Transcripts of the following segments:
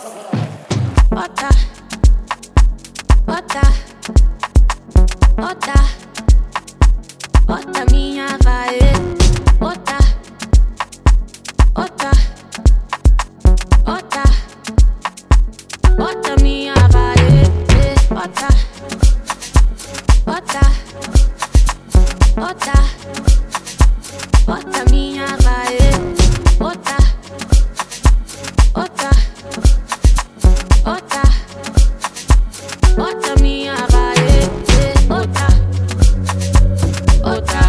Bota, bota, bota, bota minha vai. Bota, bota, bota, bota minha vai. Bota, bota, bota, bota minha vai. Bota, bota, bota, bota minha vai. Bota, bota,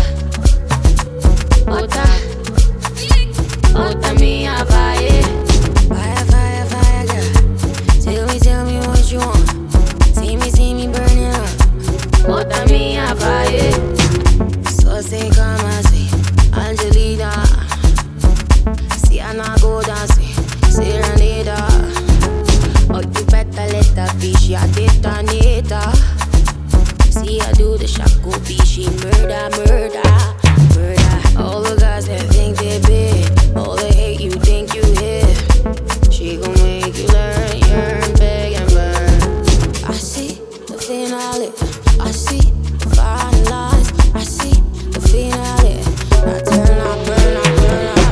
bota, bota minha vai. Fire, fire, fire, girl. Tell me what you want. See me burning up. Bota minha vai. So say come and say, Angelina. See I not go dance me, Serenita. Oh, you better let that be, she a detonator. See I do the shaku be, she murder, murder, murder. All the guys that think they big, all the hate you think you hit. She gon' make you learn, yearn, beg and burn. I see the finale, I see the fine lines, I see the finale. I turn, I burn, I burn, I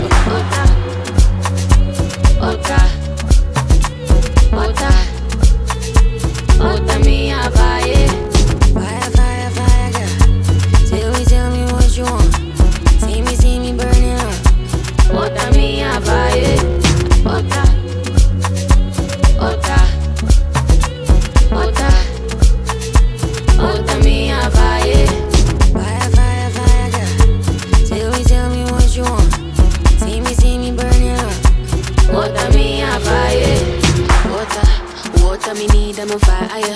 Bota, bota, bota minha vai. fire, fire, fire, girl. Tell me what you want. See me burning up. Bota minha vai. Bota, bota, bota, bota minha vai. Fire, fire, fire, girl. Tell me what you want. See me burning up. Bota minha vai. Water, me need, I'm on fire.